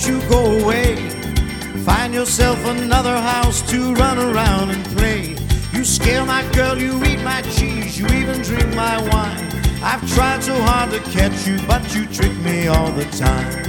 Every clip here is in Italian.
won't you go away? Find yourself another house to run around and play. You scare my girl, you eat my cheese, you even drink my wine. I've tried so hard to catch you, but you trick me all the time.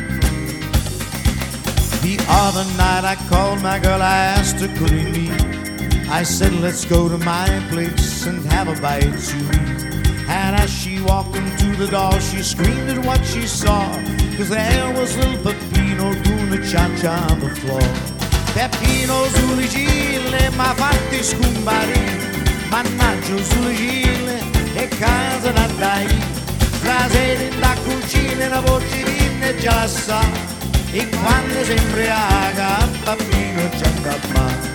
The other night I called my girl, I asked her could we meet. I said let's go to my place and have a bite to eat. And as she walked into the door, she screamed at what she saw, 'cause there was little Peppino doing a cha-cha on the floor. Peppino sulle gille m'ha fatti scomparire, mannaggia sulle gille e casa da dai. Stasera in da cucina una bottiglina e già la sa, e quando si imbriaca Peppino c'è da fare.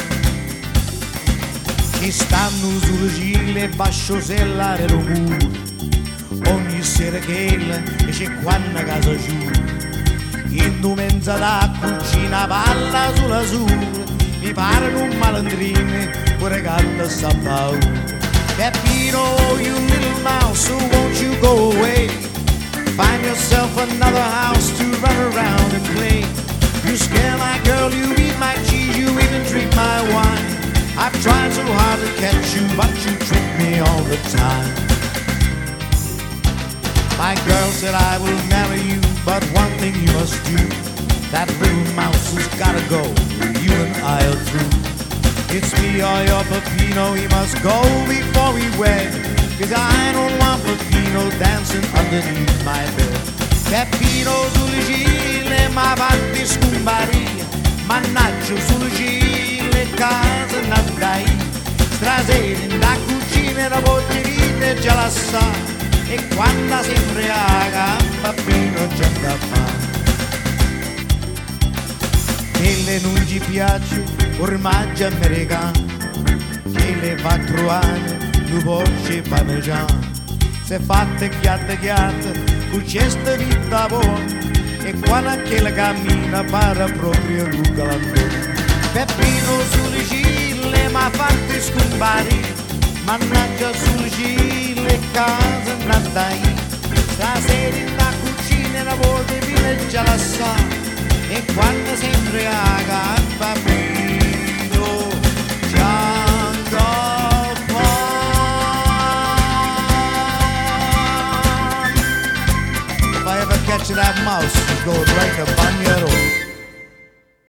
Ci stanno sulle gille e va a sciossellare lo muro, ogni sera che e c'è quando casa giù. In domenza da cucina palla sulla sua, mi pare un malandrino pure gatta sta paura. Peppino, you little mouse, so won't you go away? Find yourself another house to run around and play. You scare my girl, you eat my cheese, you even drink my wine. I've tried so hard to catch you, but you trick me all the time. My girl said I will marry you, but one thing you must do. That little mouse has gotta go, you and I are through. It's me or your Peppino, he must go before we wed, 'cause I don't want Peppino dancing underneath my bed. Peppino sulle gille m'ha fatti scomparire, mannaggia sulle gille casa n'andai. Stasera in da cucina la bottiglina e già la sa, e quando si imbriaca Peppino c'è da fare. Che le non gli piace formaggio americano, che le fa trovare due porci parmigiano. Se fatte chiatte con questa vita buona, e quando anche la cammina para proprio un galandone. Peppino sulle gille m'ha fatti scomparire, mannaggia sulle gille casa n'andai. Stasera in la cucina una volta già la sa, e quando si imbriaca Peppino c'ha da fare. If I ever catch that mouse, go right up on you.